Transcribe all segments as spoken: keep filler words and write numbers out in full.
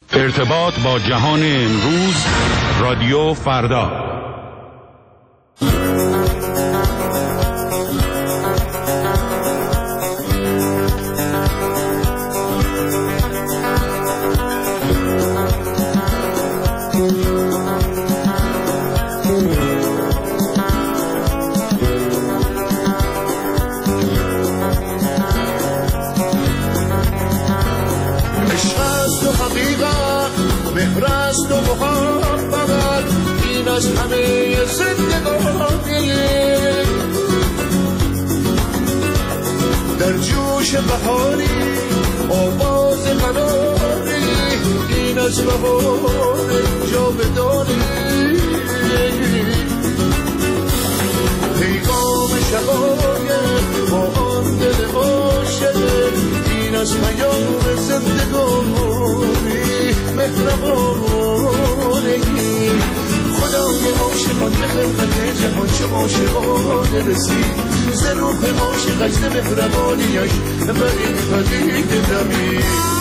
ارتباط با جهان امروز، رادیو فردا. مهرست و محبت این از همه زندگانی، در جوش بهاری آواز قناری این از بهار جاودانی، پیغام شقایق با آن دل عاشق این از پیام زندگانی مهربانی. خدای عاشقان به خلقت جهان چه عاشقانه رسید، ز روح عاشقش ز مهربانیش برین پدید دمید.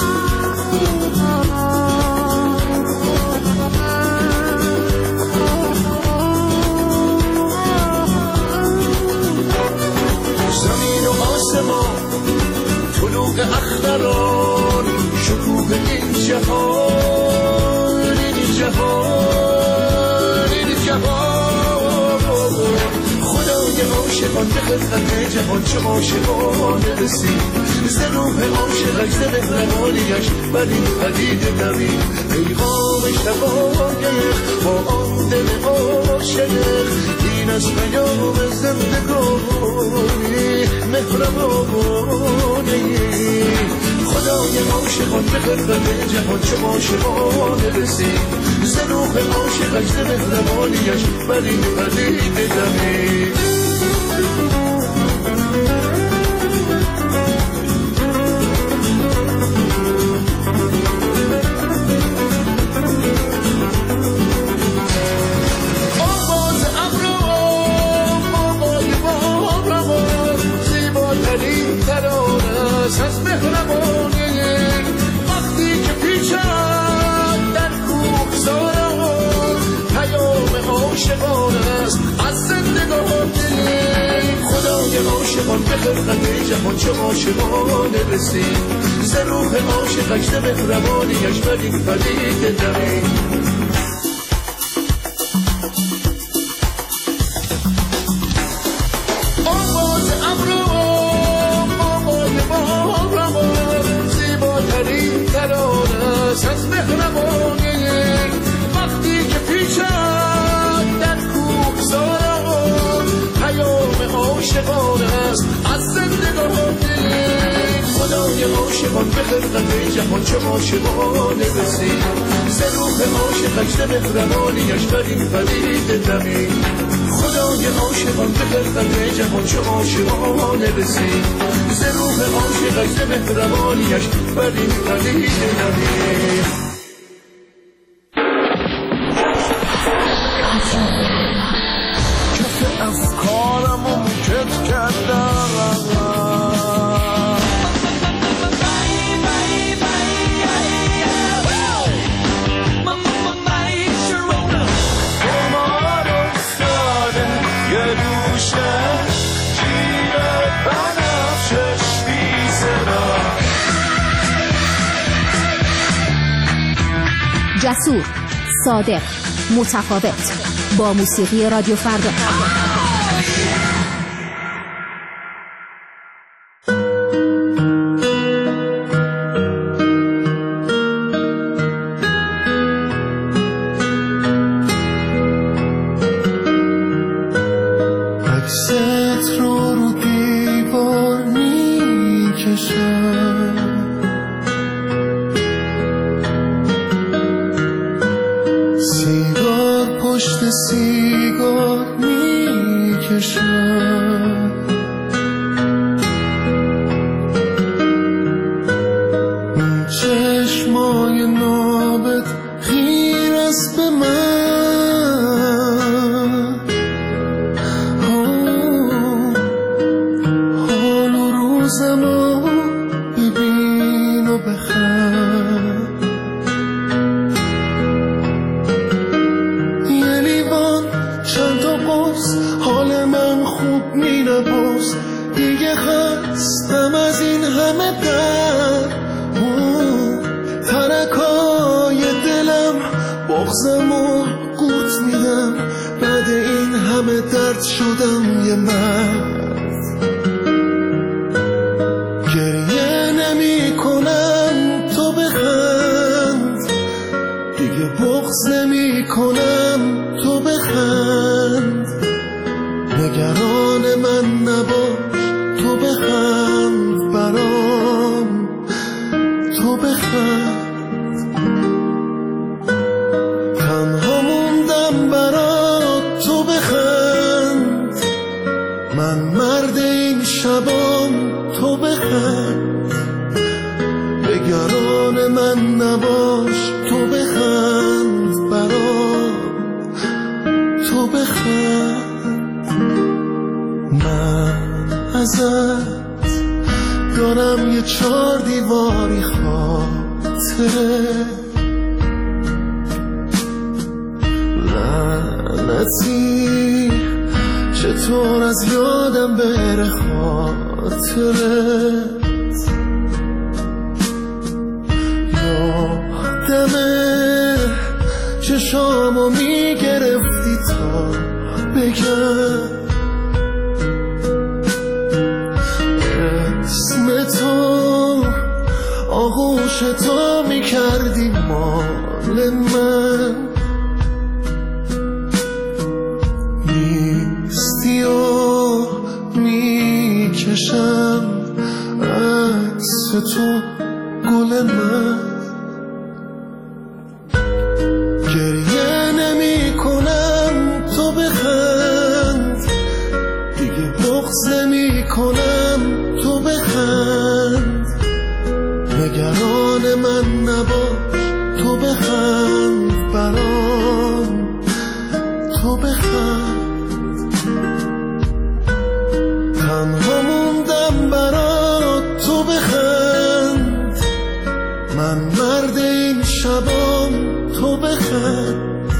زمین و آسمان طلوع اختران شکوه این جهان این جهان این جهان. خدای عاشقان به خلقت جهان چه عاشقانه رسید، ز روح عاشقش ز مهربانیش بر این پدید نمید. پیغام شقایق با آن دل عاشق این از پیام زندگانی مهربانی. خدای عاشقان به خلقت جهان چه عاشقانه رسید، ز روح عاشقش ز مهربانیش بر این پدید دمید. از مهربانی وقتی که پیچد در کوهساران پیام عاشقان است از زندگانی. خدای عاشقان به خلقت جهان چه عاشقانه رسید، ز روح عاشقش ز مهربانیش بر این پدید دمید. از مهربانی وقتی که پیچد در کوهساران پیام عاشقان است از زندگانی. خدای عاشقان به خلقت جهان چه عاشقانه رسید، ز روح عاشقش ز مهربانیش بر این پدید دمید. خدای عاشقان به خلقت جهان چه عاشقانه رسید، ز روح عاشقش ز مهربانیش بر این پدید دمید. کف افکارمو موکت کردم جسور، صادق، متفاوت با موسیقی رادیو فردا. عکست رو رو دیوار می کشم، سیگار پشت سیگار می بغضمو قورت میدم، بعد این همه درد شدم یه مرد. گریه نمی کنم تو بخند، دیگه بغض نمی کنم تو بخند. نگران من نباش تو بخند برام، تو بخند. تنها موندم برات تو بخند، من مرد این شبام تو بخند. نگران من نباش تو بخند برام، تو بخند. من ازت دارم یه چار دیواری خاطره، لعنتی چطور از یادم بره خاطرت. یادمه چشامو میگرفتی تا بگم اسم تو، آغوش تو میکردی مال من. نیستی و میکشم عکس تو گل من. گریه نمی کنم تو بخند، دیگه بغض نمی کنم تو بخند. نگران من نباش تو بخند برام، تو بخند. تنها موندم برات تو بخند، من مرد این شبام تو بخند.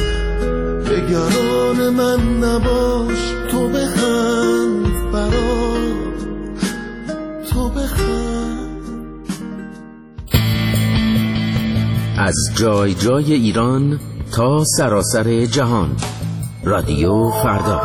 نگران من نباش تو بخند برام، تو بخند. از جای جای ایران تا سراسر جهان، رادیو فردا.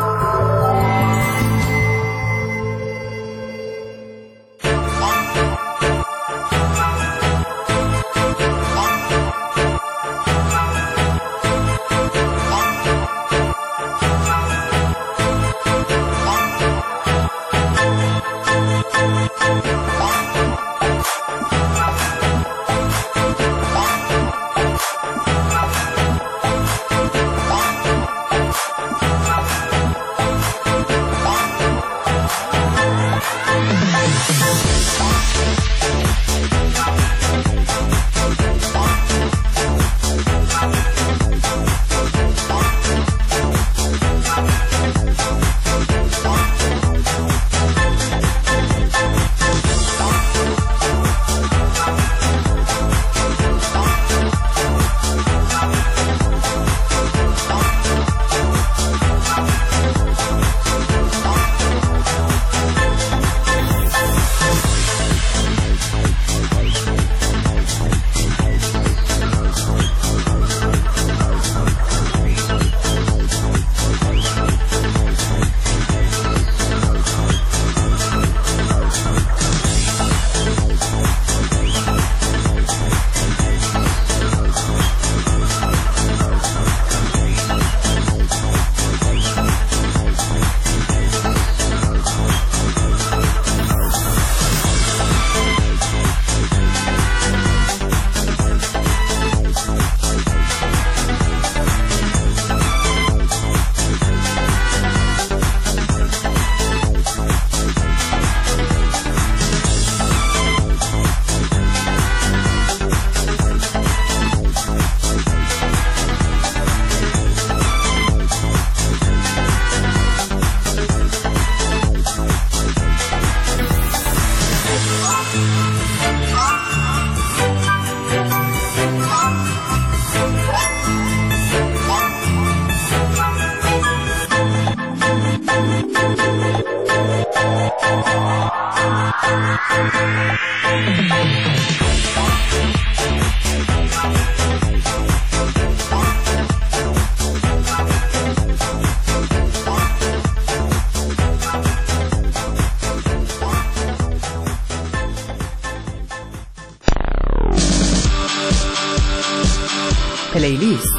پلیلیست.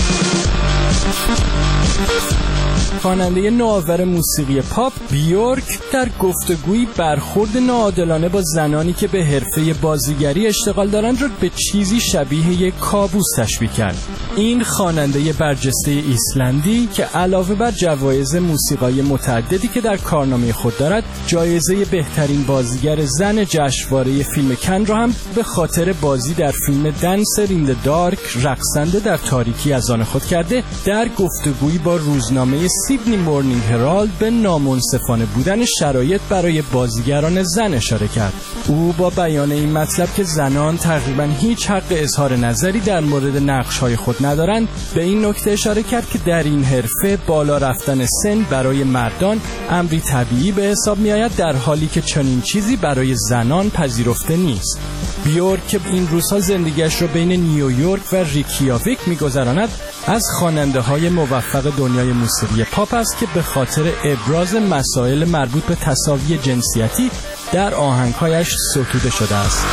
خواننده نوآور موسیقی پاپ بیورک در گفتگویی برخورد ناعادلانه با زنانی که به حرفه بازیگری اشتغال دارند را به چیزی شبیه یک کابوس تشبیه کرد. این خواننده برجسته ایسلندی که علاوه بر جوایز موسیقایی متعددی که در کارنامه خود دارد، جایزه بهترین بازیگر زن جشنواره فیلم کن را هم به خاطر بازی در فیلم دنسر این د دارک، رقصنده در تاریکی، از آن خود کرده، در گفتگویی با روزنامه سیدنی مورنینگ هرالد به نامنصفانه بودن شرایط برای بازیگران زن اشاره کرد. او با بیان این مطلب که زنان تقریبا هیچ حق اظهار نظری در مورد نقش‌های خود ندارند، به این نکته اشاره کرد که در این حرفه بالا رفتن سن برای مردان امری طبیعی به حساب می‌آید، در حالی که چنین چیزی برای زنان پذیرفته نیست. بیورک که این روزها زندگیش را بین نیویورک و ریکیاویک می‌گذراند، از خواننده‌های موفق دنیای موسیقی پاپ است که به خاطر ابراز مسائل مربوط به تساوی جنسیتی در آهنگ‌هایش ستوده شده است.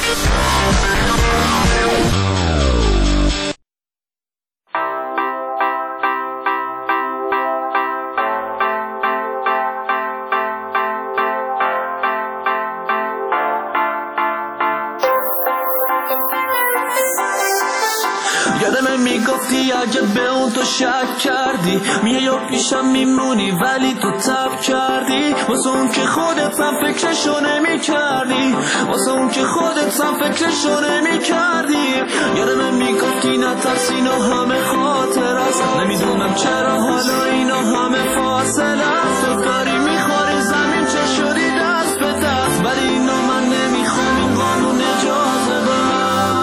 یادمه میگفتی اگه به اون تو شک کردی، میای و پیشم میمونی ولی تو تب کردی، واسه اون که خودت هم فکرشو نمی کردی، واسه اون که خودت هم فکرشو نمی کردی. یادمه میگفتی نترس اینا همه خاطر است، نمیدونم چرا حالا اینا همه فاصله است. تو داری میخوری زمین چه شدی دست به دست، ولی اینا من نمیخوام، این قانون اجازه به من.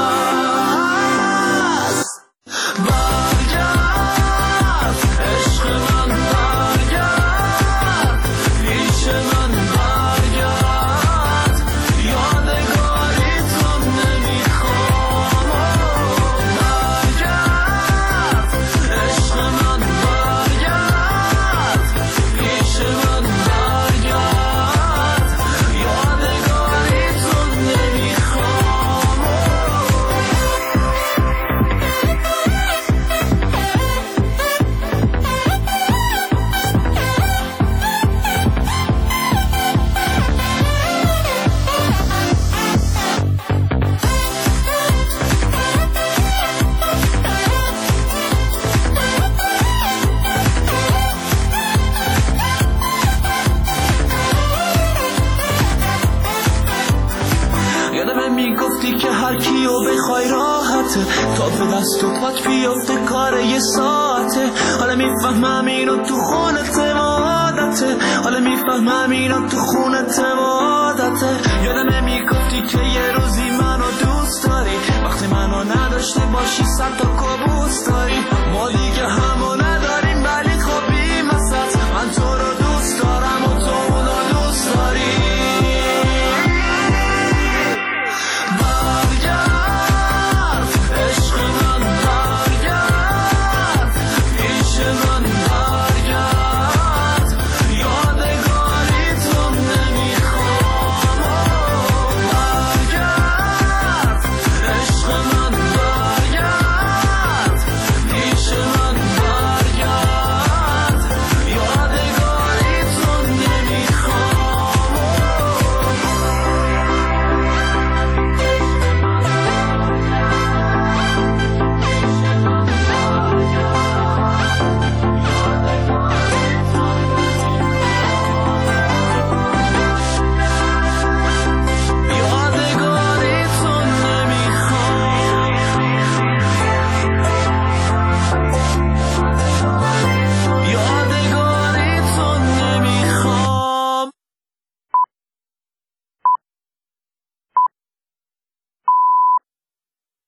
تا به دست و پات بیفته کار یه ساعته، حالا میفهمم اینو تو خونت عادته، حالا میفهمم اینو تو خونت عادته. یادمه میگفتی که یه روزی منو دوست داری، وقتی منو نداشته باشی صد تا